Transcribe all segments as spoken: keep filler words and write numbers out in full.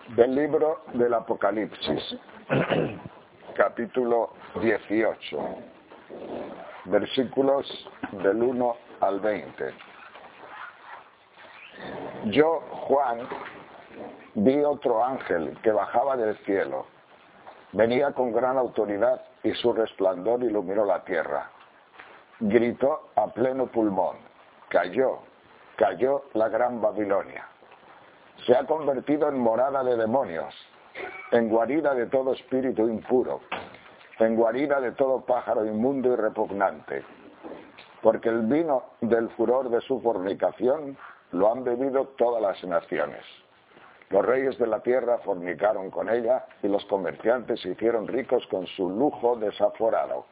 Del libro del Apocalipsis, capítulo dieciocho, versículos del uno al veinte. Yo, Juan, vi otro ángel que bajaba del cielo. Venía con gran autoridad y su resplandor iluminó la tierra. Gritó a pleno pulmón: cayó, cayó la gran Babilonia. Se ha convertido en morada de demonios, en guarida de todo espíritu impuro, en guarida de todo pájaro inmundo y repugnante, porque el vino del furor de su fornicación lo han bebido todas las naciones. Los reyes de la tierra fornicaron con ella y los comerciantes se hicieron ricos con su lujo desaforado.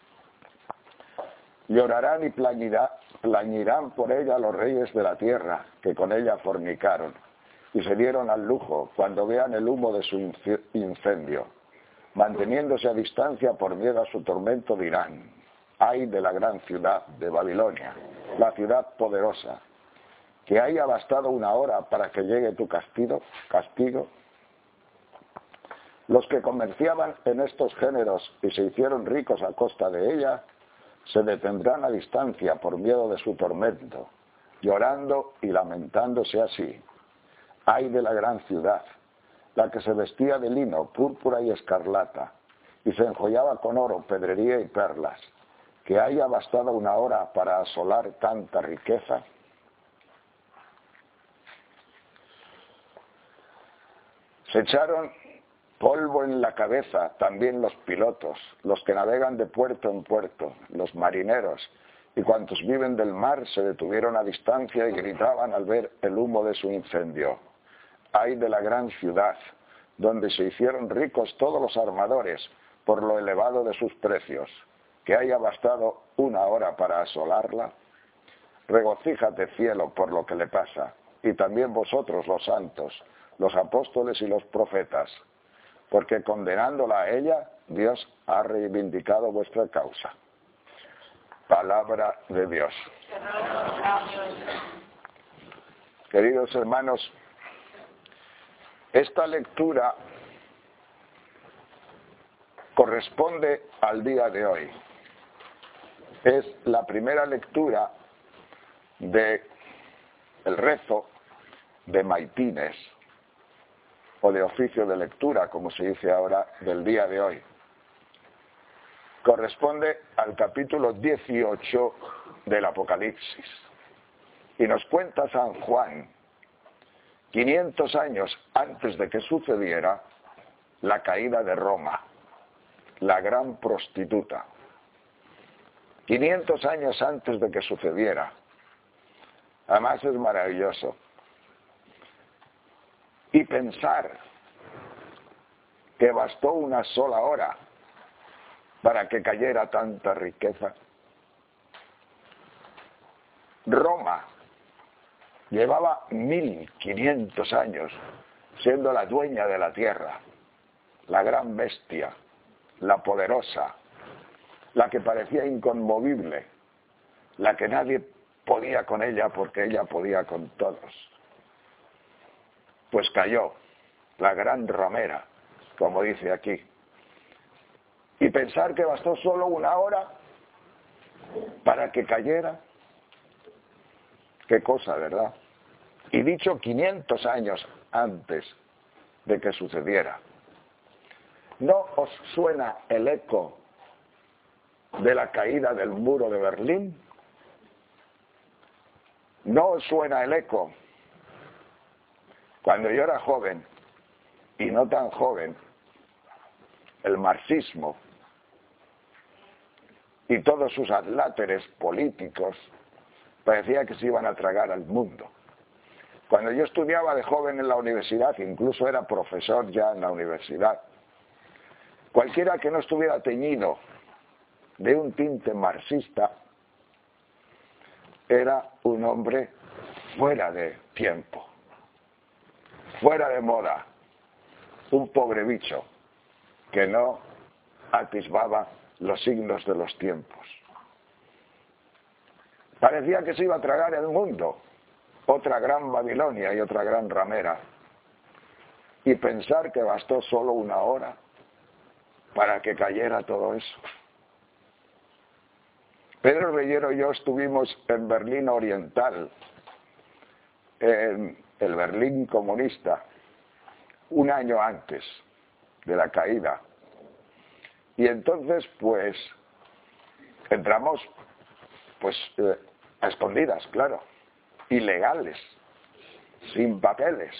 Llorarán y plañirán por ella los reyes de la tierra que con ella fornicaron y se dieron al lujo cuando vean el humo de su incendio. Manteniéndose a distancia por miedo a su tormento dirán: ay de la gran ciudad de Babilonia, la ciudad poderosa, que haya bastado una hora para que llegue tu castigo, castigo. Los que comerciaban en estos géneros y se hicieron ricos a costa de ella, se detendrán a distancia por miedo de su tormento, llorando y lamentándose así: ay de la gran ciudad, la que se vestía de lino, púrpura y escarlata, y se enjollaba con oro, pedrería y perlas, que haya bastado una hora para asolar tanta riqueza. Se echaron polvo en la cabeza también los pilotos, los que navegan de puerto en puerto, los marineros, y cuantos viven del mar se detuvieron a distancia y gritaban al ver el humo de su incendio: ay de la gran ciudad, donde se hicieron ricos todos los armadores por lo elevado de sus precios, que haya bastado una hora para asolarla. Regocíjate, cielo, por lo que le pasa, y también vosotros los santos, los apóstoles y los profetas, porque condenándola a ella, Dios ha reivindicado vuestra causa. Palabra de Dios. Queridos hermanos, esta lectura corresponde al día de hoy. Es la primera lectura de el rezo de maitines, o de oficio de lectura, como se dice ahora, del día de hoy. Corresponde al capítulo dieciocho del Apocalipsis. Y nos cuenta San Juan, quinientos años antes de que sucediera la caída de Roma, la gran prostituta. quinientos años antes de que sucediera. Además es maravilloso. Y pensar que bastó una sola hora para que cayera tanta riqueza. Roma llevaba mil quinientos años siendo la dueña de la tierra, la gran bestia, la poderosa, la que parecía inconmovible, la que nadie podía con ella porque ella podía con todos. Pues cayó, la gran ramera, como dice aquí. Y pensar que bastó solo una hora para que cayera. Qué cosa, ¿verdad? Y dicho quinientos años antes de que sucediera. ¿No os suena el eco de la caída del muro de Berlín? ¿No os suena el eco? Cuando yo era joven, y no tan joven, el marxismo y todos sus adláteres políticos parecía que se iban a tragar al mundo. Cuando yo estudiaba de joven en la universidad, incluso era profesor ya en la universidad, cualquiera que no estuviera teñido de un tinte marxista era un hombre fuera de tiempo, fuera de moda, un pobre bicho que no atisbaba los signos de los tiempos. Parecía que se iba a tragar el mundo, otra gran Babilonia y otra gran ramera. y pensar que bastó solo una hora para que cayera todo eso. Pedro Reyero y yo estuvimos en Berlín Oriental, en el Berlín comunista, un año antes de la caída. Y entonces, pues, entramos, pues, eh, a escondidas, claro, ilegales, sin papeles.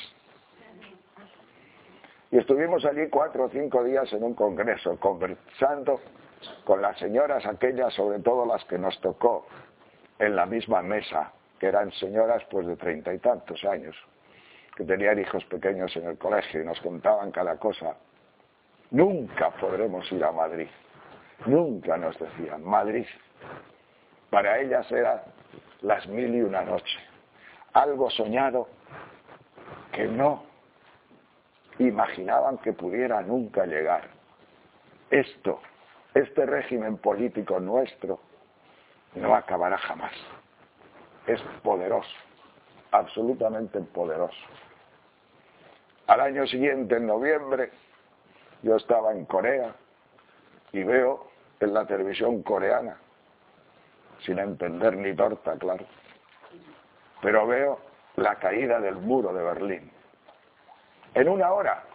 Y estuvimos allí cuatro o cinco días en un congreso, conversando con las señoras aquellas, sobre todo las que nos tocó en la misma mesa, que eran señoras pues de treinta y tantos años, que tenían hijos pequeños en el colegio y nos contaban cada cosa. Nunca podremos ir a Madrid, nunca nos decían. Madrid, para ellas era las mil y una noche, algo soñado que no imaginaban que pudiera nunca llegar. Esto, este régimen político nuestro, no acabará jamás. Es poderoso, absolutamente poderoso. Al año siguiente, en noviembre, yo estaba en Corea y veo en la televisión coreana, sin entender ni torta, claro, pero veo la caída del muro de Berlín. En una hora.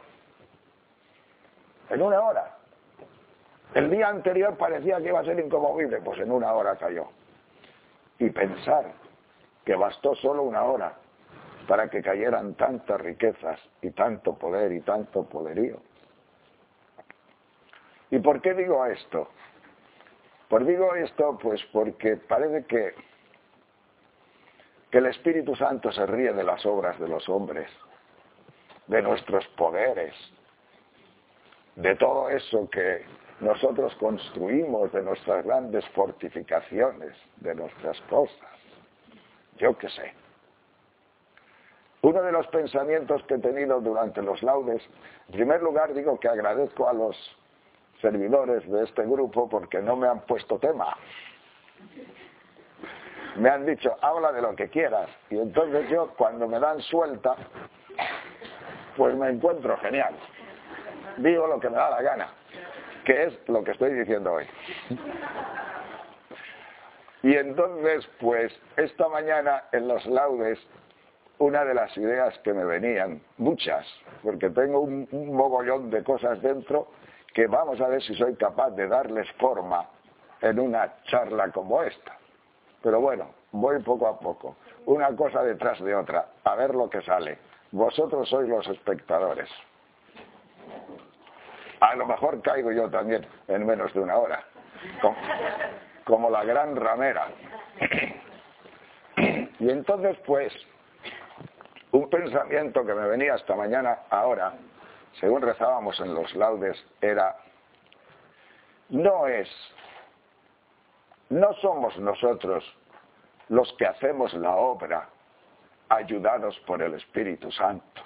En una hora. El día anterior parecía que iba a ser inconmovible, pues en una hora cayó. Y pensar que bastó solo una hora para que cayeran tantas riquezas y tanto poder y tanto poderío. ¿Y por qué digo esto? Pues digo esto pues porque parece que, que el Espíritu Santo se ríe de las obras de los hombres, de nuestros poderes, de todo eso que nosotros construimos, de nuestras grandes fortificaciones, de nuestras cosas. Yo qué sé. Uno de los pensamientos que he tenido durante los laudes, en primer lugar digo que agradezco a los servidores de este grupo porque no me han puesto tema. Me han dicho, habla de lo que quieras. Y entonces yo, cuando me dan suelta, pues me encuentro genial. Digo lo que me da la gana, que es lo que estoy diciendo hoy. Y entonces, pues, esta mañana en los laudes, una de las ideas que me venían, muchas, porque tengo un, un mogollón de cosas dentro, que vamos a ver si soy capaz de darles forma en una charla como esta. Pero bueno, voy poco a poco, una cosa detrás de otra, a ver lo que sale. Vosotros sois los espectadores. A lo mejor caigo yo también en menos de una hora, como, como la gran ramera. Y entonces, pues, un pensamiento que me venía esta mañana ahora, según rezábamos en los laudes, era, no es, no somos nosotros los que hacemos la obra ayudados por el Espíritu Santo.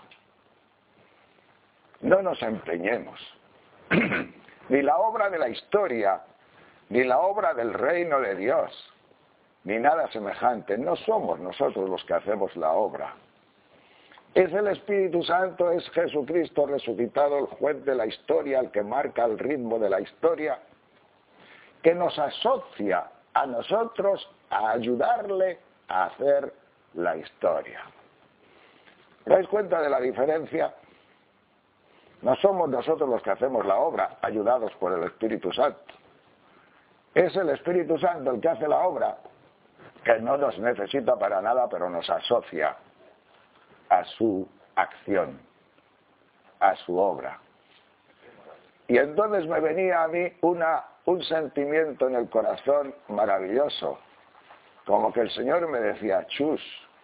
No nos empeñemos. Ni la obra de la historia, ni la obra del reino de Dios, ni nada semejante. No somos nosotros los que hacemos la obra. Es el Espíritu Santo, es Jesucristo resucitado, el juez de la historia, el que marca el ritmo de la historia, que nos asocia a nosotros a ayudarle a hacer la historia. ¿Os dais cuenta de la diferencia? No somos nosotros los que hacemos la obra, ayudados por el Espíritu Santo. Es el Espíritu Santo el que hace la obra, que no nos necesita para nada, pero nos asocia a su acción, a su obra. Y entonces me venía a mí una, un sentimiento en el corazón maravilloso, como que el Señor me decía, Chus,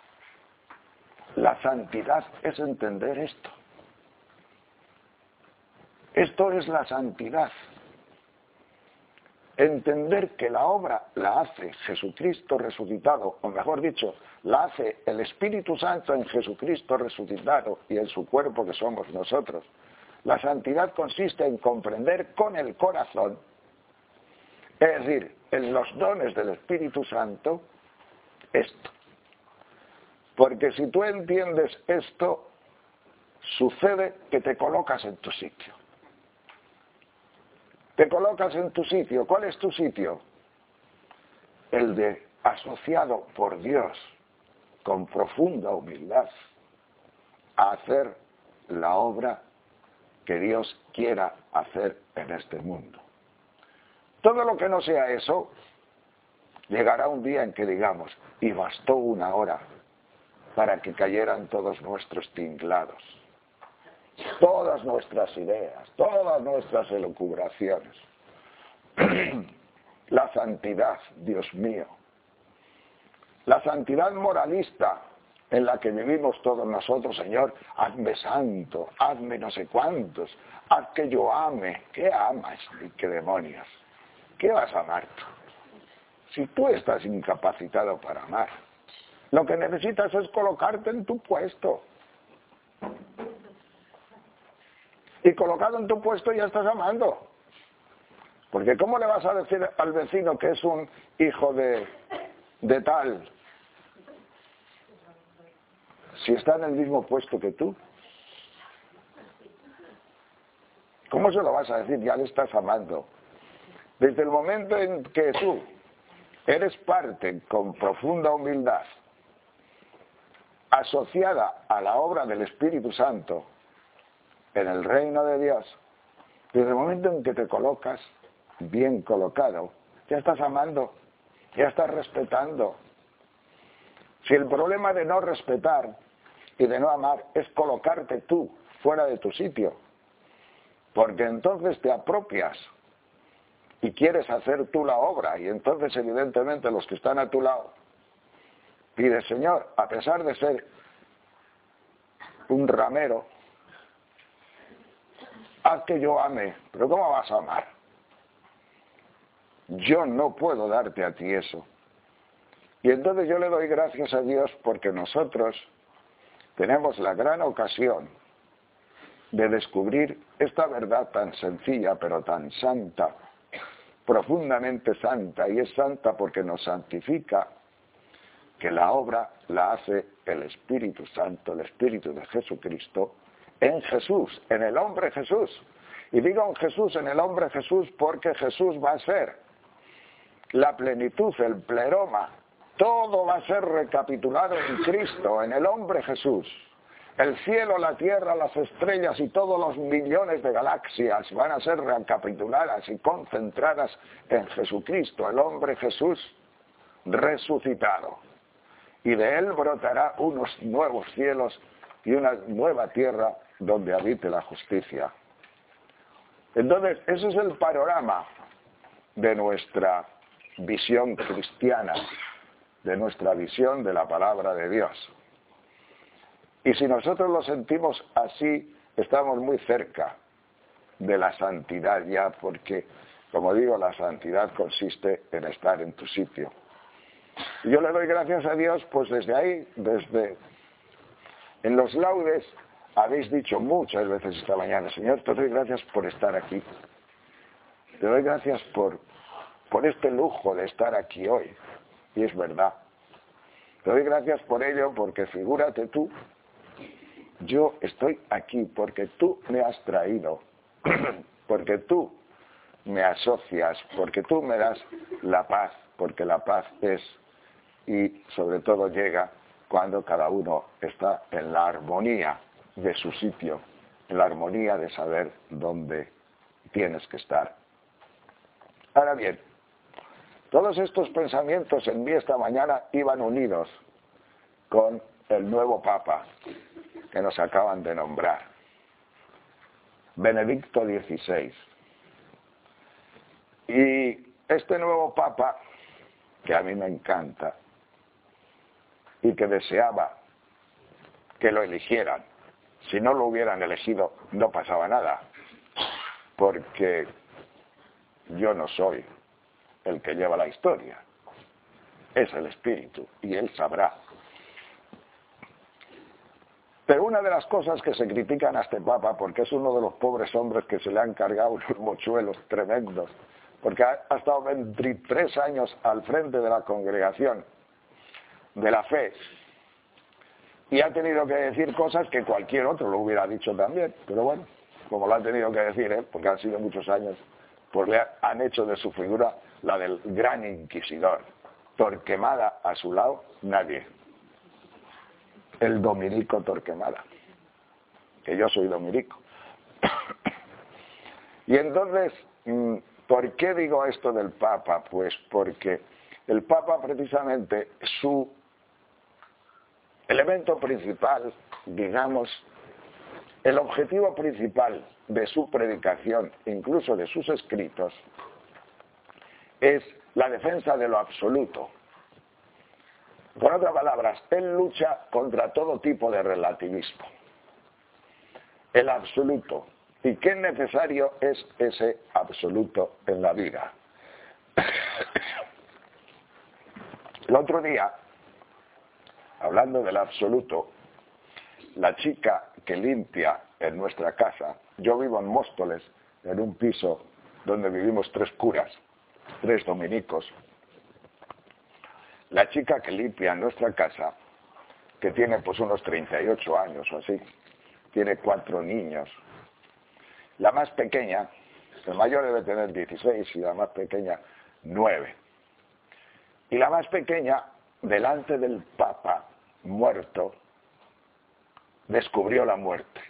la santidad es entender esto. Esto es la santidad. Entender que la obra la hace Jesucristo resucitado, o mejor dicho, la hace el Espíritu Santo en Jesucristo resucitado y en su cuerpo que somos nosotros. La santidad consiste en comprender con el corazón, es decir, en los dones del Espíritu Santo, esto. Porque si tú entiendes esto, sucede que te colocas en tu sitio. Te colocas en tu sitio. ¿Cuál es tu sitio? El de asociado por Dios con profunda humildad a hacer la obra que Dios quiera hacer en este mundo. Todo lo que no sea eso, llegará un día en que digamos, y bastó una hora para que cayeran todos nuestros tinglados, todas nuestras ideas, todas nuestras elucubraciones. La santidad, Dios mío, la santidad moralista en la que vivimos todos nosotros, Señor, hazme santo, hazme no sé cuántos, haz que yo ame. ¿Qué amas y qué demonios? ¿Qué vas a amar tú? Si tú estás incapacitado para amar, lo que necesitas es colocarte en tu puesto. Y colocado en tu puesto ya estás amando. Porque ¿cómo le vas a decir al vecino que es un hijo de, de tal si está en el mismo puesto que tú? ¿Cómo se lo vas a decir? Ya le estás amando. Desde el momento en que tú eres parte con profunda humildad asociada a la obra del Espíritu Santo en el reino de Dios, desde el momento en que te colocas bien colocado, ya estás amando, ya estás respetando. Si el problema de no respetar y de no amar es colocarte tú fuera de tu sitio, porque entonces te apropias y quieres hacer tú la obra, y entonces evidentemente los que están a tu lado piden, Señor, a pesar de ser un ramero, haz que yo ame. Pero ¿cómo vas a amar? Yo no puedo darte a ti eso. Y entonces yo le doy gracias a Dios porque nosotros tenemos la gran ocasión de descubrir esta verdad tan sencilla pero tan santa, profundamente santa, y es santa porque nos santifica, que la obra la hace el Espíritu Santo, el Espíritu de Jesucristo, en Jesús, en el hombre Jesús. Y digo en Jesús, en el hombre Jesús, porque Jesús va a ser la plenitud, el pleroma, todo va a ser recapitulado en Cristo, en el hombre Jesús. El cielo, la tierra, las estrellas y todos los millones de galaxias van a ser recapituladas y concentradas en Jesucristo, el hombre Jesús resucitado. Y de él brotará unos nuevos cielos y una nueva tierra donde habite la justicia. Entonces, ese es el panorama de nuestra visión cristiana, de nuestra visión de la palabra de Dios. Y si nosotros lo sentimos así, estamos muy cerca de la santidad ya, porque, como digo, la santidad consiste en estar en tu sitio. Y yo le doy gracias a Dios, pues desde ahí, desde en los laudes, habéis dicho muchas veces esta mañana, Señor, te doy gracias por estar aquí. Te doy gracias por, por este lujo de estar aquí hoy. Y es verdad. Te doy gracias por ello, porque figúrate tú, yo estoy aquí porque tú me has traído, porque tú me asocias, porque tú me das la paz, porque la paz es, y sobre todo llega cuando cada uno está en la armonía de su sitio, en la armonía de saber dónde tienes que estar. Ahora bien, todos estos pensamientos en mí esta mañana iban unidos con el nuevo Papa que nos acaban de nombrar, Benedicto dieciséis. Y este nuevo Papa, que a mí me encanta, y que deseaba que lo eligieran, si no lo hubieran elegido no pasaba nada, porque yo no soy el que lleva la historia, es el Espíritu, y Él sabrá. Pero una de las cosas que se critican a este Papa, porque es uno de los pobres hombres que se le han cargado unos mochuelos tremendos, porque ha, ha estado veintitrés años al frente de la congregación de la fe, Y ha tenido que decir cosas que cualquier otro lo hubiera dicho también. Pero bueno, como lo ha tenido que decir, ¿eh? Porque han sido muchos años, pues le han hecho de su figura la del gran inquisidor. Torquemada a su lado, nadie. El dominico Torquemada. Que yo soy dominico. Y entonces, ¿por qué digo esto del Papa? Pues porque el Papa precisamente, su elemento principal, digamos, el objetivo principal de su predicación, incluso de sus escritos, es la defensa de lo absoluto. Con otras palabras, él lucha contra todo tipo de relativismo. El absoluto. ¿Y qué necesario es ese absoluto en la vida? El otro día, hablando del absoluto, la chica que limpia en nuestra casa, yo vivo en Móstoles, en un piso donde vivimos tres curas, tres dominicos. La chica que limpia en nuestra casa, que tiene pues unos treinta y ocho años o así, tiene cuatro niños. La más pequeña, el mayor debe tener dieciséis y la más pequeña nueve. Y la más pequeña, delante del Papa muerto, descubrió la muerte.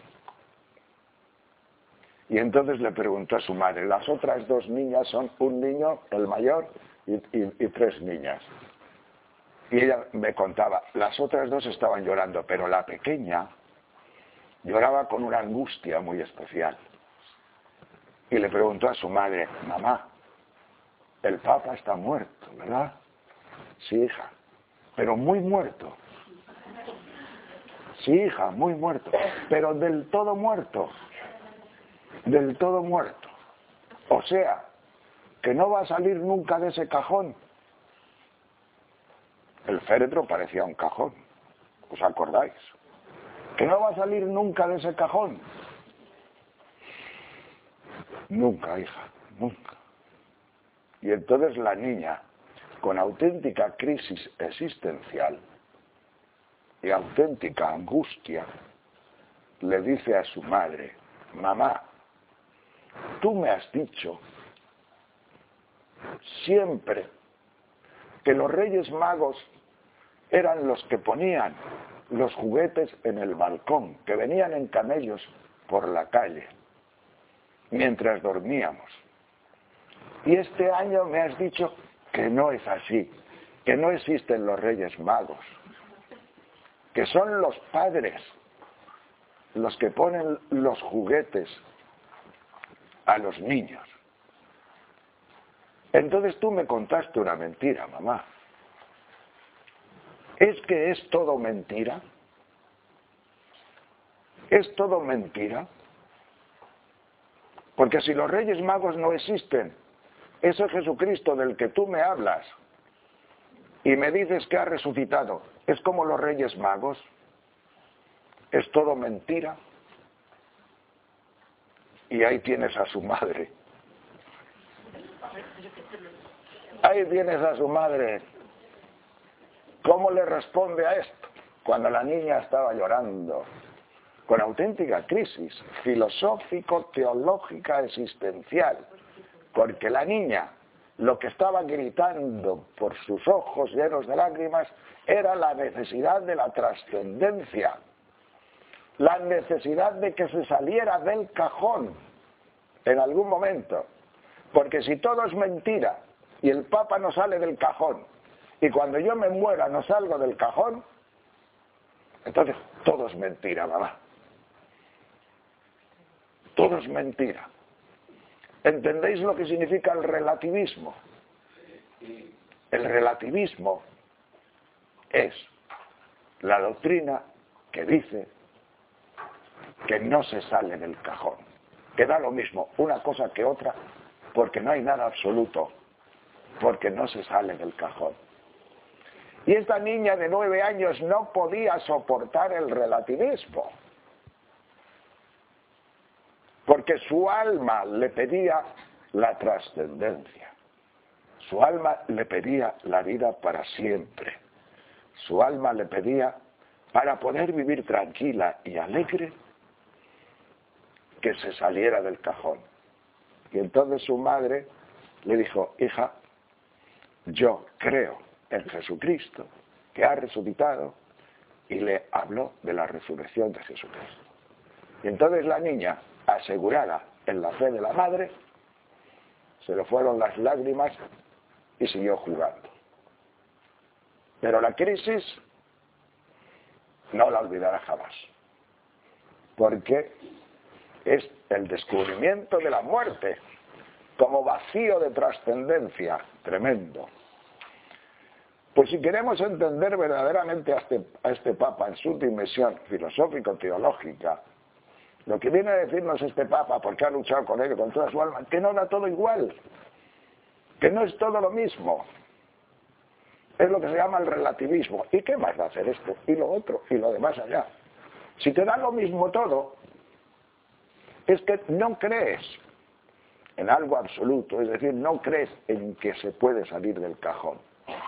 Y entonces le preguntó a su madre, las otras dos niñas son un niño, el mayor, y, y, y tres niñas. Y ella me contaba, las otras dos estaban llorando, pero la pequeña lloraba con una angustia muy especial. Y le preguntó a su madre, mamá, el Papa está muerto, ¿verdad? Sí, hija, pero muy muerto. Sí, hija, muy muerto, pero del todo muerto. Del todo muerto. O sea, que no va a salir nunca de ese cajón. El féretro parecía un cajón, ¿os acordáis? Que no va a salir nunca de ese cajón. Nunca, hija, nunca. Y entonces la niña, con auténtica crisis existencial y auténtica angustia, le dice a su madre, mamá, tú me has dicho siempre que los Reyes Magos eran los que ponían los juguetes en el balcón, que venían en camellos por la calle, mientras dormíamos. Y este año me has dicho que no es así, que no existen los Reyes Magos, que son los padres los que ponen los juguetes a los niños. Entonces tú me contaste una mentira, mamá. ¿Es que es todo mentira? ¿Es todo mentira? Porque si los Reyes Magos no existen, ese Jesucristo del que tú me hablas y me dices que ha resucitado, ¿es como los Reyes Magos? ¿Es todo mentira? Y ahí tienes a su madre. Ahí tienes a su madre. ¿Cómo le responde a esto? Cuando la niña estaba llorando, con auténtica crisis filosófico-teológica existencial, porque la niña lo que estaba gritando por sus ojos llenos de lágrimas era la necesidad de la trascendencia, la necesidad de que se saliera del cajón en algún momento, porque si todo es mentira y el Papa no sale del cajón, y cuando yo me muera no salgo del cajón, entonces todo es mentira, mamá. Todo es mentira. ¿Entendéis lo que significa el relativismo? El relativismo es la doctrina que dice que no se sale del cajón, que da lo mismo una cosa que otra, porque no hay nada absoluto, porque no se sale del cajón. Y esta niña de nueve años no podía soportar el relativismo, porque su alma le pedía la trascendencia, su alma le pedía la vida para siempre, su alma le pedía para poder vivir tranquila y alegre, que se saliera del cajón. Y entonces su madre le dijo, hija, yo creo en Jesucristo, que ha resucitado, y le habló de la resurrección de Jesucristo. Y entonces la niña, asegurada en la fe de la madre, se le fueron las lágrimas y siguió jugando. Pero la crisis no la olvidará jamás, porque es el descubrimiento de la muerte como vacío de trascendencia tremendo. Pues si queremos entender verdaderamente a este, a este Papa en su dimensión filosófico-teológica, lo que viene a decirnos este Papa, porque ha luchado con él con toda su alma, que no da todo igual, que no es todo lo mismo. Es lo que se llama el relativismo. ¿Y qué más va a hacer esto? Y lo otro, y lo demás allá. Si te da lo mismo todo, es que no crees en algo absoluto, es decir, no crees en que se puede salir del cajón.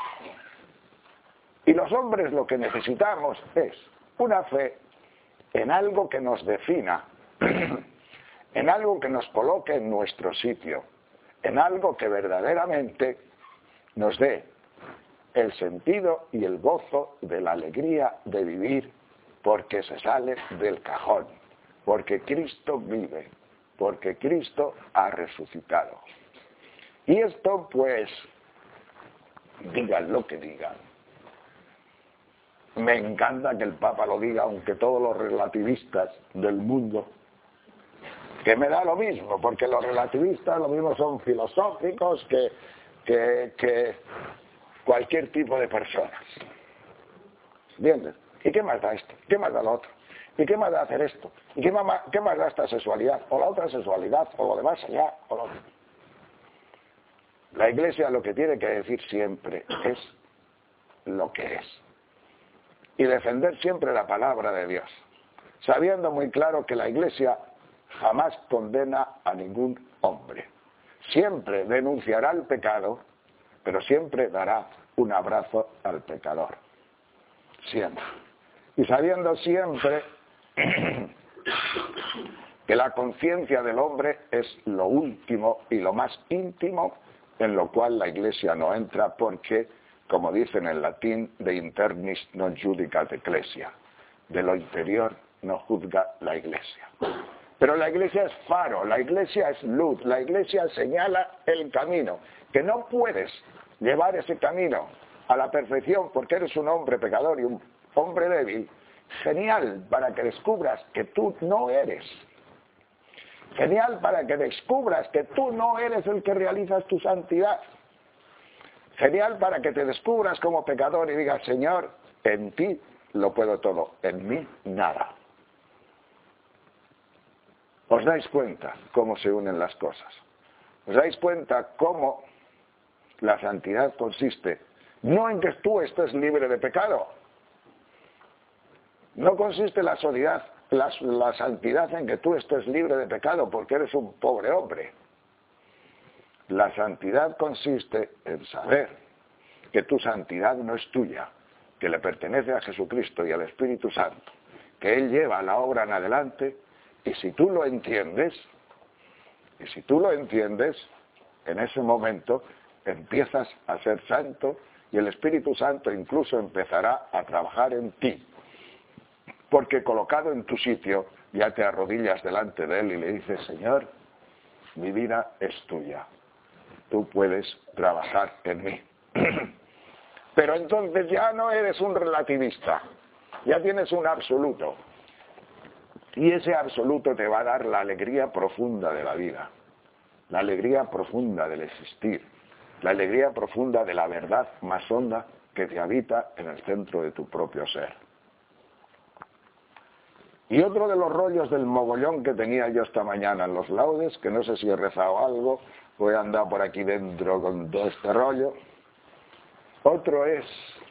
Y los hombres lo que necesitamos es una fe en algo que nos defina, en algo que nos coloque en nuestro sitio, en algo que verdaderamente nos dé el sentido y el gozo de la alegría de vivir, porque se sale del cajón, porque Cristo vive, porque Cristo ha resucitado. Y esto, pues, digan lo que digan. Me encanta que el Papa lo diga, aunque todos los relativistas del mundo, que me da lo mismo, porque los relativistas lo mismo son filosóficos que, que, que cualquier tipo de personas. ¿Entiendes? ¿Y qué más da esto? ¿Qué más da lo otro? ¿Y qué más da hacer esto? ¿Y qué más, qué más da esta sexualidad? O la otra sexualidad, o lo demás allá, o lo otro. La Iglesia lo que tiene que decir siempre es lo que es. Y defender siempre la palabra de Dios, sabiendo muy claro que la Iglesia jamás condena a ningún hombre. Siempre denunciará el pecado, pero siempre dará un abrazo al pecador. Siempre. Y sabiendo siempre que la conciencia del hombre es lo último y lo más íntimo en lo cual la Iglesia no entra porque, como dicen en latín, de internis non judicat ecclesia, de lo interior no juzga la Iglesia. Pero la Iglesia es faro, la Iglesia es luz, la Iglesia señala el camino, que no puedes llevar ese camino a la perfección porque eres un hombre pecador y un hombre débil. Genial para que descubras que tú no eres. Genial para que descubras que tú no eres el que realizas tu santidad. Genial para que te descubras como pecador y digas, Señor, en ti lo puedo todo, en mí nada. ¿Os dais cuenta cómo se unen las cosas? ¿Os dais cuenta cómo la santidad consiste no en que tú estés libre de pecado? No consiste la santidad, la, la santidad en que tú estés libre de pecado porque eres un pobre hombre. La santidad consiste en saber que tu santidad no es tuya, que le pertenece a Jesucristo y al Espíritu Santo, que Él lleva la obra en adelante, y si tú lo entiendes, y si tú lo entiendes, en ese momento empiezas a ser santo y el Espíritu Santo incluso empezará a trabajar en ti. Porque colocado en tu sitio, ya te arrodillas delante de Él y le dices, Señor, mi vida es tuya. Tú puedes trabajar en mí. Pero entonces ya no eres un relativista, ya tienes un absoluto. Y ese absoluto te va a dar la alegría profunda de la vida, la alegría profunda del existir, la alegría profunda de la verdad más honda que te habita en el centro de tu propio ser. Y otro de los rollos del mogollón que tenía yo esta mañana en los laudes, que no sé si he rezado algo, o he andado por aquí dentro con todo este rollo, otro es,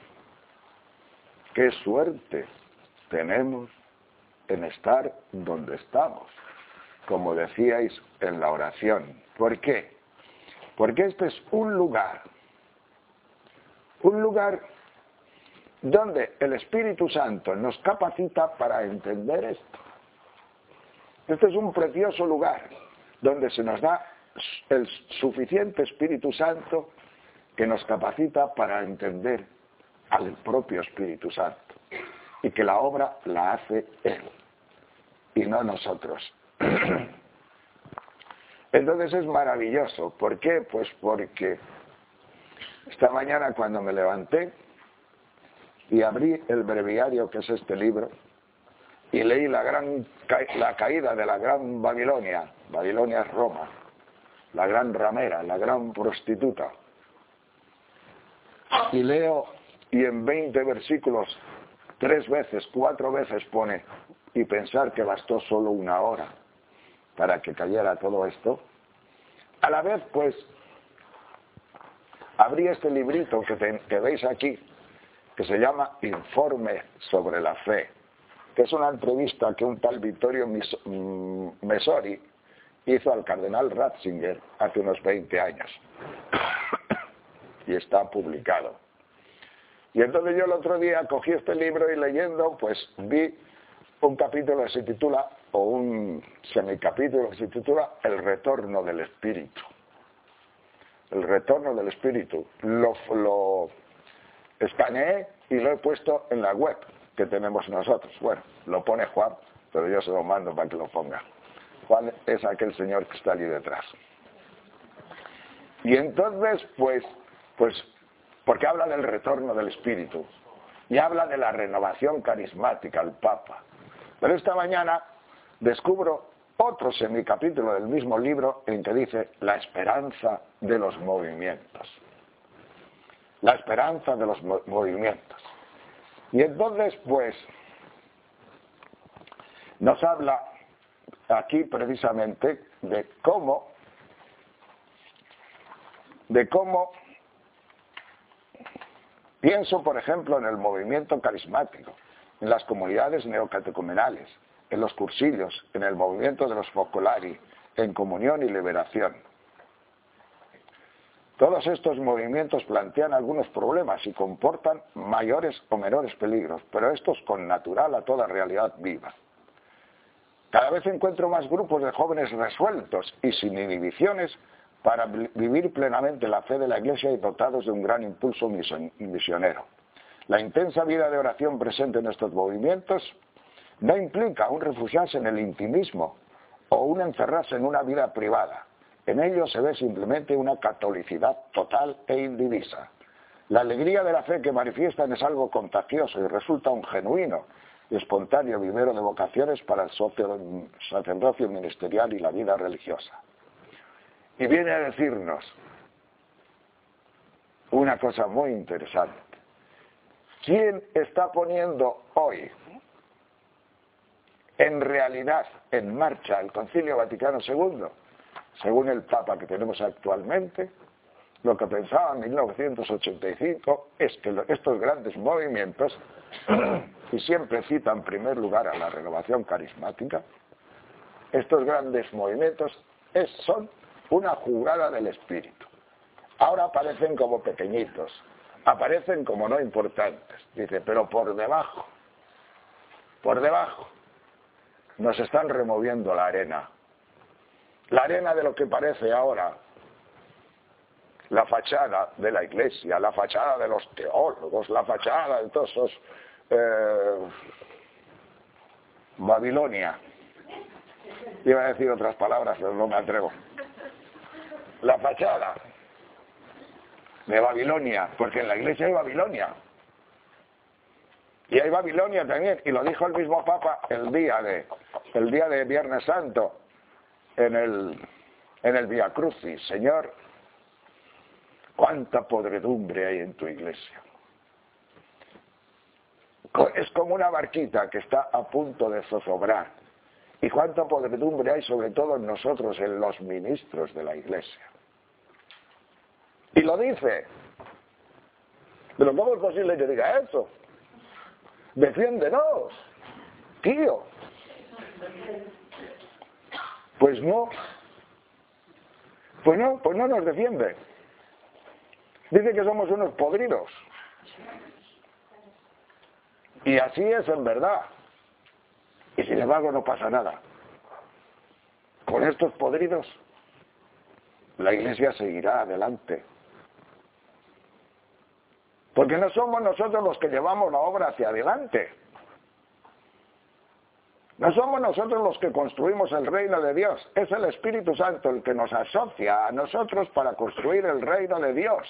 qué suerte tenemos en estar donde estamos, como decíais en la oración. ¿Por qué? Porque este es un lugar, un lugar donde el Espíritu Santo nos capacita para entender esto. Este es un precioso lugar donde se nos da el suficiente Espíritu Santo que nos capacita para entender al propio Espíritu Santo y que la obra la hace Él y no nosotros. Entonces es maravilloso. ¿Por qué? Pues porque esta mañana cuando me levanté y abrí el breviario, que es este libro, y leí la, gran, la caída de la gran Babilonia. Babilonia es Roma, la gran ramera, la gran prostituta. Y leo, y en veinte versículos, tres veces, cuatro veces pone, y pensar que bastó solo una hora para que cayera todo esto. A la vez, pues, abrí este librito que, te, que veis aquí, que se llama Informe sobre la Fe, que es una entrevista que un tal Vittorio Messori hizo al cardenal Ratzinger hace unos veinte años. Y está publicado. Y entonces yo el otro día cogí este libro y leyendo, pues vi un capítulo que se titula, o un semicapítulo que se titula El retorno del Espíritu. El retorno del Espíritu. Lo, lo escaneé y lo he puesto en la web que tenemos nosotros. Bueno, lo pone Juan, pero yo se lo mando para que lo ponga. Juan es aquel señor que está allí detrás. Y entonces, pues, pues, porque habla del retorno del Espíritu y habla de la renovación carismática al Papa. Pero esta mañana descubro otro semicapítulo del mismo libro en que dice la esperanza de los movimientos. La esperanza de los mo- movimientos. Y entonces, pues, nos habla aquí precisamente de cómo, de cómo pienso, por ejemplo, en el movimiento carismático, en las comunidades neocatecumenales, en los cursillos, en el movimiento de los focolari, en comunión y liberación. Todos estos movimientos plantean algunos problemas y comportan mayores o menores peligros, pero esto es connatural a toda realidad viva. Cada vez encuentro más grupos de jóvenes resueltos y sin inhibiciones para vivir plenamente la fe de la Iglesia y dotados de un gran impulso misionero. La intensa vida de oración presente en estos movimientos no implica un refugiarse en el intimismo o un encerrarse en una vida privada. En ello se ve simplemente una catolicidad total e indivisa. La alegría de la fe que manifiestan es algo contagioso y resulta un genuino y espontáneo vivero de vocaciones para el sacerdocio ministerial y la vida religiosa. Y viene a decirnos una cosa muy interesante. ¿Quién está poniendo hoy en realidad en marcha el Concilio Vaticano segundo? Según el Papa que tenemos actualmente, lo que pensaba en mil novecientos ochenta y cinco es que estos grandes movimientos, y siempre cita en primer lugar a la renovación carismática, estos grandes movimientos es, son una jugada del Espíritu. Ahora aparecen como pequeñitos, aparecen como no importantes. Dice, pero por debajo, por debajo, nos están removiendo la arena. La arena de lo que parece ahora la fachada de la Iglesia, la fachada de los teólogos, la fachada de todos esos... Eh, Babilonia. Iba a decir otras palabras, pero no me atrevo. La fachada de Babilonia, porque en la Iglesia hay Babilonia. Y hay Babilonia también, y lo dijo el mismo Papa el día de, el día de Viernes Santo, en el, en el Via Crucis. Señor, cuánta podredumbre hay en tu Iglesia. Es como una barquita que está a punto de zozobrar. Y cuánta podredumbre hay sobre todo en nosotros, en los ministros de la Iglesia. Y lo dice. Pero ¿cómo es posible que diga eso? Defiéndenos, tío. Pues no. Pues no, pues no nos defiende. Dice que somos unos podridos. Y así es en verdad. Y sin embargo no pasa nada. Con estos podridos, la Iglesia seguirá adelante. Porque no somos nosotros los que llevamos la obra hacia adelante. No somos nosotros los que construimos el reino de Dios. Es el Espíritu Santo el que nos asocia a nosotros para construir el reino de Dios.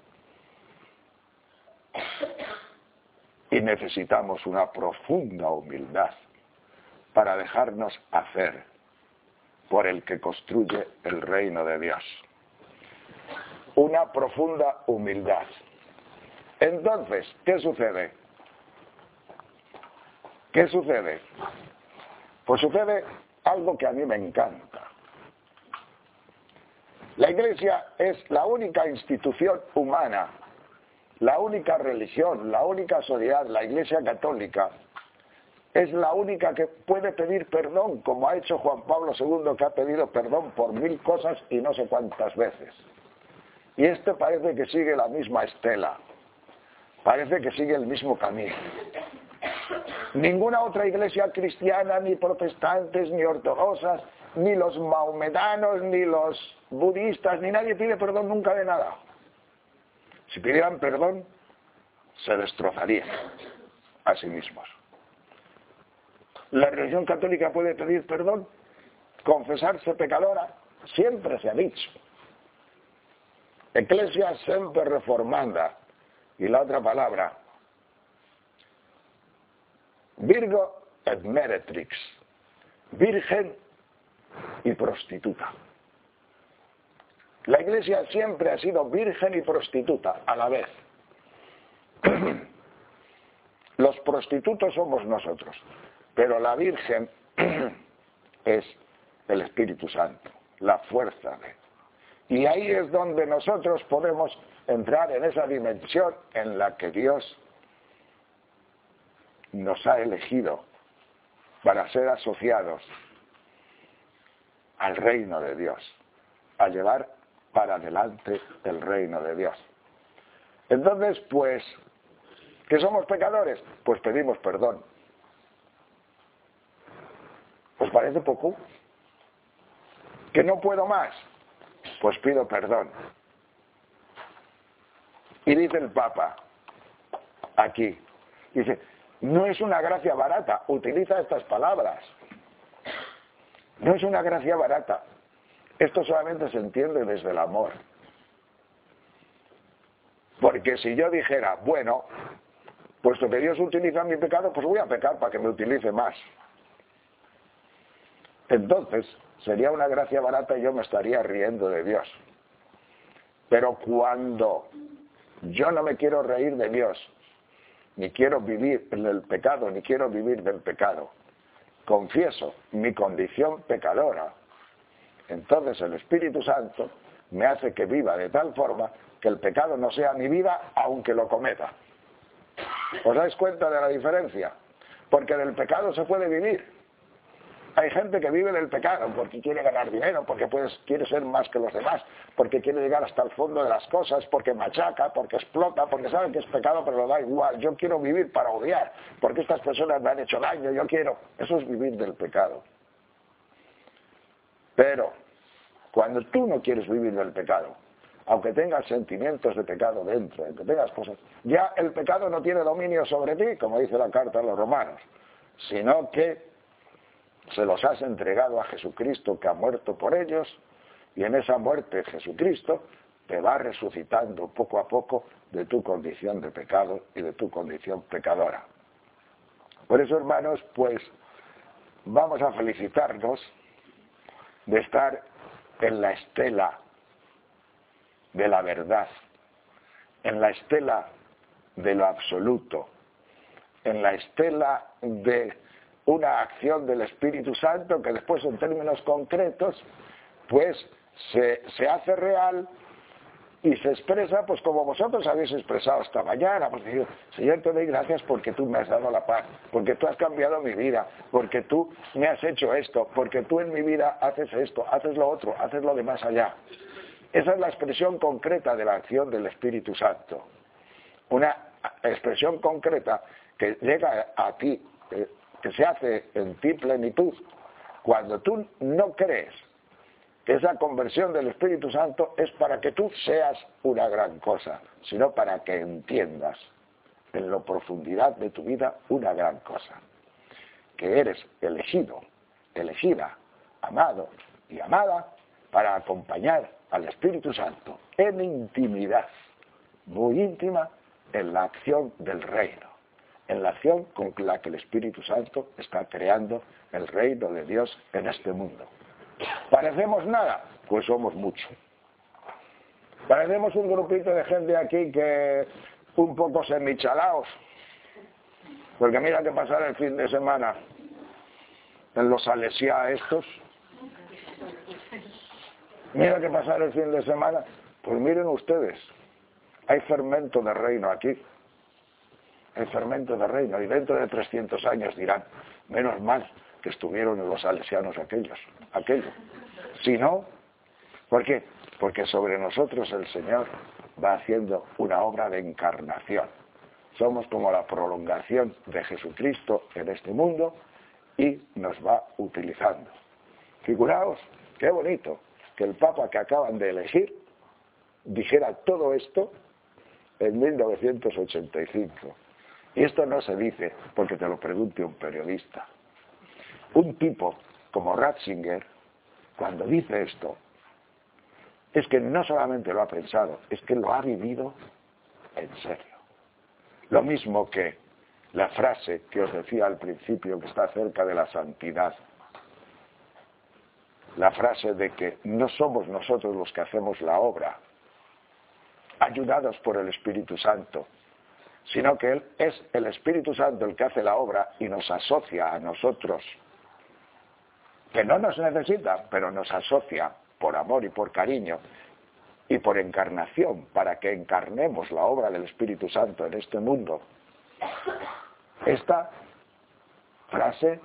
Y necesitamos una profunda humildad para dejarnos hacer por el que construye el reino de Dios. Una profunda humildad. Entonces, ¿qué sucede? ¿Qué sucede? Pues sucede algo que a mí me encanta. La Iglesia es la única institución humana, la única religión, la única sociedad, la Iglesia católica, es la única que puede pedir perdón, como ha hecho Juan Pablo segundo, que ha pedido perdón por mil cosas y no sé cuántas veces. Y este parece que sigue la misma estela, parece que sigue el mismo camino. Ninguna otra iglesia cristiana, ni protestantes, ni ortodoxas, ni los maometanos, ni los budistas, ni nadie pide perdón nunca de nada. Si pidieran perdón, se destrozarían a sí mismos. La religión católica puede pedir perdón, confesarse pecadora, siempre se ha dicho. Ecclesia semper reformanda. Y la otra palabra, Virgo et meretrix, virgen y prostituta. La Iglesia siempre ha sido virgen y prostituta a la vez. Los prostitutos somos nosotros, pero la Virgen es el Espíritu Santo, la fuerza de... Y ahí es donde nosotros podemos entrar en esa dimensión en la que Dios nos ha elegido para ser asociados al reino de Dios, a llevar para adelante el reino de Dios. Entonces, pues, ¿que somos pecadores? Pues pedimos perdón. ¿Os parece poco? ¿Que no puedo más? Pues pido perdón. Y dice el Papa, aquí, dice, no es una gracia barata, utiliza estas palabras. No es una gracia barata. Esto solamente se entiende desde el amor. Porque si yo dijera, bueno, puesto que Dios utiliza mi pecado, pues voy a pecar para que me utilice más. Entonces, sería una gracia barata y yo me estaría riendo de Dios. Pero cuando yo no me quiero reír de Dios, ni quiero vivir en el pecado, ni quiero vivir del pecado, confieso mi condición pecadora, entonces el Espíritu Santo me hace que viva de tal forma que el pecado no sea mi vida aunque lo cometa. ¿Os dais cuenta de la diferencia? Porque del pecado se puede vivir. Hay gente que vive del pecado porque quiere ganar dinero, porque pues, quiere ser más que los demás, porque quiere llegar hasta el fondo de las cosas, porque machaca, porque explota, porque sabe que es pecado pero lo da igual. Yo quiero vivir para odiar, porque estas personas me han hecho daño, yo quiero... Eso es vivir del pecado. Pero cuando tú no quieres vivir del pecado, aunque tengas sentimientos de pecado dentro, aunque tengas cosas, ya el pecado no tiene dominio sobre ti, como dice la carta a los romanos, sino que se los has entregado a Jesucristo que ha muerto por ellos, y en esa muerte Jesucristo te va resucitando poco a poco de tu condición de pecado y de tu condición pecadora. Por eso, hermanos, pues vamos a felicitarnos de estar en la estela de la verdad, en la estela de lo absoluto, en la estela de una acción del Espíritu Santo que después en términos concretos pues se, se hace real y se expresa pues como vosotros habéis expresado esta mañana, pues decir, Señor, te doy gracias porque tú me has dado la paz, porque tú has cambiado mi vida, porque tú me has hecho esto, porque tú en mi vida haces esto, haces lo otro, haces lo de más allá. Esa es la expresión concreta de la acción del Espíritu Santo. Una expresión concreta que llega a ti, eh, que se hace en ti plenitud, cuando tú no crees que esa conversión del Espíritu Santo es para que tú seas una gran cosa, sino para que entiendas en la profundidad de tu vida una gran cosa, que eres elegido, elegida, amado y amada para acompañar al Espíritu Santo en intimidad, muy íntima, en la acción del reino, en la acción con la que el Espíritu Santo está creando el reino de Dios en este mundo. ¿Parecemos nada? Pues somos mucho. Parecemos un grupito de gente aquí que un poco semichalaos, porque mira qué pasará el fin de semana en los Alesia estos. Mira qué pasará el fin de semana. Pues miren ustedes, hay fermento de reino aquí. Hay fermento de reino. Y dentro de trescientos años dirán, menos mal que estuvieron los salesianos aquellos, aquello. Si no, ¿por qué? Porque sobre nosotros el Señor va haciendo una obra de encarnación. Somos como la prolongación de Jesucristo en este mundo y nos va utilizando. Figuraos, qué bonito, que el Papa que acaban de elegir dijera todo esto en mil novecientos ochenta y cinco. Y esto no se dice porque te lo pregunte un periodista. Un tipo como Ratzinger, cuando dice esto, es que no solamente lo ha pensado, es que lo ha vivido en serio. Lo mismo que la frase que os decía al principio, que está acerca de la santidad. La frase de que no somos nosotros los que hacemos la obra, ayudados por el Espíritu Santo, sino que él es el Espíritu Santo el que hace la obra y nos asocia a nosotros, que no nos necesita, pero nos asocia por amor y por cariño y por encarnación, para que encarnemos la obra del Espíritu Santo en este mundo. Esta frase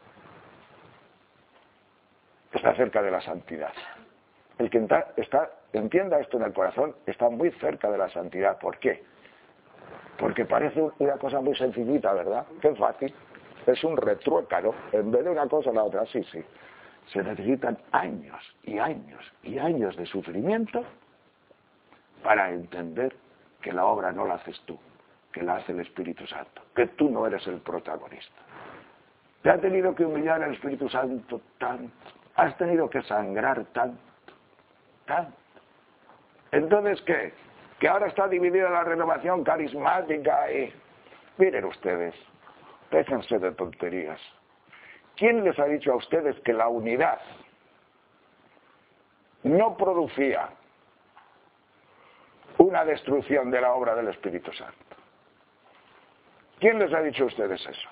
está cerca de la santidad. El que está, está, entienda esto en el corazón está muy cerca de la santidad. ¿Por qué? Porque parece una cosa muy sencillita, ¿verdad? Qué fácil. Es un retruécano. En vez de una cosa la otra, sí, sí. Se necesitan años y años y años de sufrimiento para entender que la obra no la haces tú, que la hace el Espíritu Santo, que tú no eres el protagonista. Te ha tenido que humillar el Espíritu Santo tanto, has tenido que sangrar tanto, tanto. Entonces, ¿qué? Que ahora está dividida la renovación carismática y... Miren ustedes, déjense de tonterías. ¿Quién les ha dicho a ustedes que la unidad no producía una destrucción de la obra del Espíritu Santo? ¿Quién les ha dicho a ustedes eso?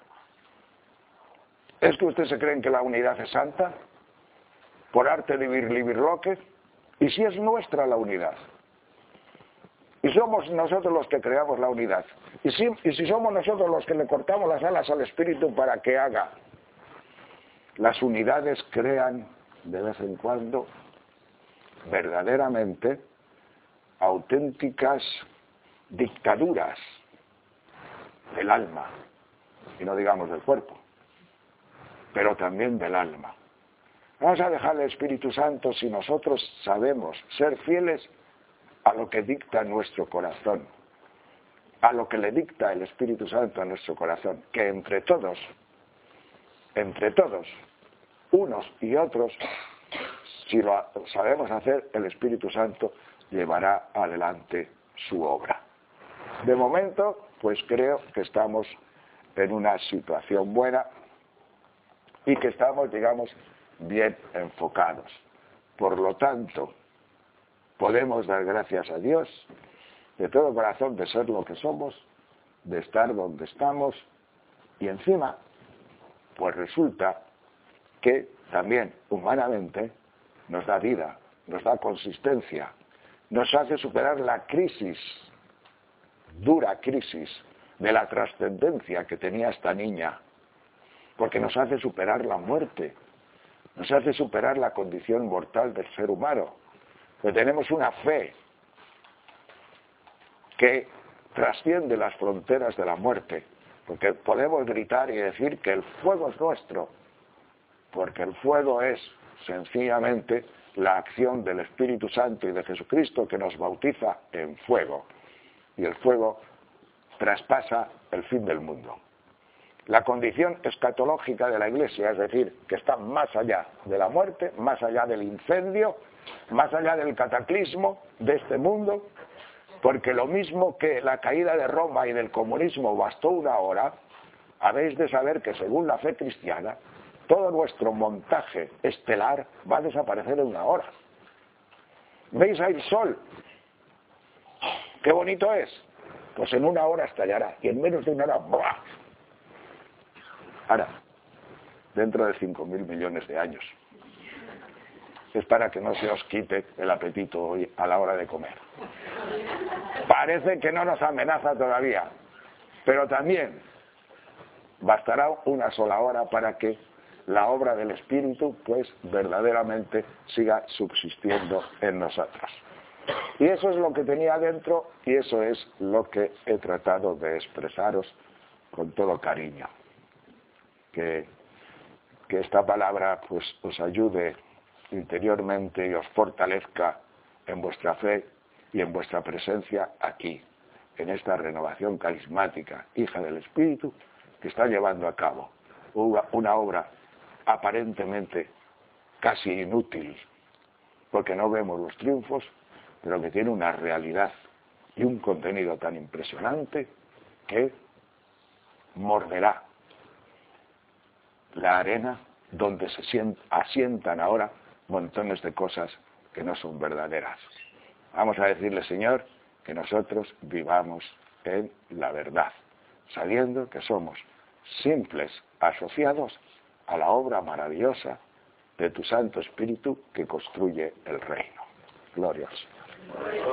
¿Es que ustedes se creen que la unidad es santa? ¿Por arte de Birlibirloque? ¿Y si es nuestra la unidad? Y somos nosotros los que creamos la unidad. ¿Y si, y si somos nosotros los que le cortamos las alas al Espíritu para que haga? Las unidades crean de vez en cuando verdaderamente auténticas dictaduras del alma, y no digamos del cuerpo, pero también del alma. Vamos a dejar el Espíritu Santo si nosotros sabemos ser fieles a lo que dicta nuestro corazón, a lo que le dicta el Espíritu Santo a nuestro corazón, que entre todos, entre todos, unos y otros, si lo sabemos hacer, el Espíritu Santo llevará adelante su obra. De momento, pues creo que estamos en una situación buena y que estamos, digamos, bien enfocados. Por lo tanto, podemos dar gracias a Dios de todo corazón de ser lo que somos, de estar donde estamos, y encima, pues resulta que también humanamente nos da vida, nos da consistencia, nos hace superar la crisis, dura crisis, de la trascendencia que tenía esta niña, porque nos hace superar la muerte, nos hace superar la condición mortal del ser humano, que tenemos una fe que trasciende las fronteras de la muerte, porque podemos gritar y decir que el fuego es nuestro, porque el fuego es sencillamente la acción del Espíritu Santo y de Jesucristo que nos bautiza en fuego, y el fuego traspasa el fin del mundo. La condición escatológica de la Iglesia, es decir, que está más allá de la muerte, más allá del incendio, más allá del cataclismo de este mundo, porque lo mismo que la caída de Roma y del comunismo bastó una hora, habéis de saber que según la fe cristiana, todo nuestro montaje estelar va a desaparecer en una hora. ¿Veis ahí el sol? ¿Qué bonito es? Pues en una hora estallará, y en menos de una hora, ¡buah! Ahora, dentro de cinco mil millones de años, es para que no se os quite el apetito hoy a la hora de comer. Parece que no nos amenaza todavía, pero también bastará una sola hora para que la obra del Espíritu, pues, verdaderamente siga subsistiendo en nosotros. Y eso es lo que tenía dentro, y eso es lo que he tratado de expresaros con todo cariño. Que, que esta palabra, pues, os ayude interiormente y os fortalezca en vuestra fe y en vuestra presencia aquí, en esta renovación carismática, hija del Espíritu, que está llevando a cabo una, una obra aparentemente casi inútil, porque no vemos los triunfos, pero que tiene una realidad y un contenido tan impresionante que morderá la arena donde se sientan, asientan ahora montones de cosas que no son verdaderas. Vamos a decirle, Señor, que nosotros vivamos en la verdad, sabiendo que somos simples asociados a la obra maravillosa de tu Santo Espíritu que construye el reino. Gloria al Señor.